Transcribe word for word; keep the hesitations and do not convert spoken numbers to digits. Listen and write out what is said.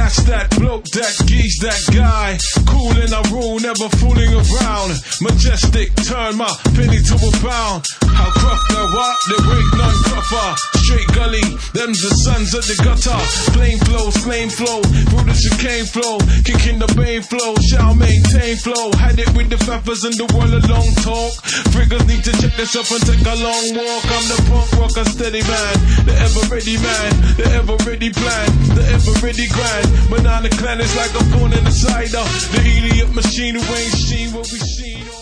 That's that bloke, that geese, that guy. Cool in a rule, never fooling around. Majestic, turn my penny to a pound. How cruff the what? There ain't none cruffer. Straight gully, them's the sons of the gutter. Flame flows, flame flow, through the chicane flow. Kicking the main flow, shall maintain flow. Had it with the feathers and the world of long talk. Friggers need to check this up and take a long walk. I'm the punk rocker, steady man, the ever ready man, the ever ready plan, the ever ready grind. Banana clan is like a phone in the cider. The idiot machine who ain't seen what we seen.